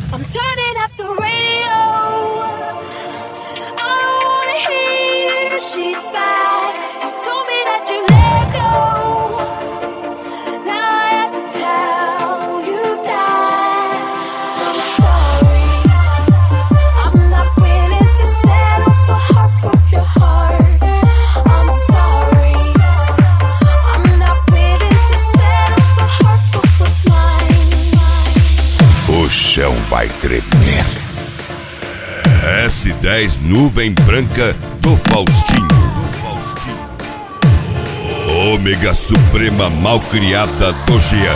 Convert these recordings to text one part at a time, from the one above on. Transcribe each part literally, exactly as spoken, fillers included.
I'm turning up the radio. I wanna hear she's back. You told me that you let go. Now I have to tell you that I'm sorry. I'm not willing to settle for half of your heart. I'm sorry. I'm not willing to settle for half of what's mine. O chão vai tremer. S dez Nuvem Branca do Faustinho. Ômega Suprema Malcriada do Jean.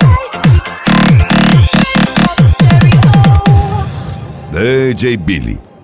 D J Billy.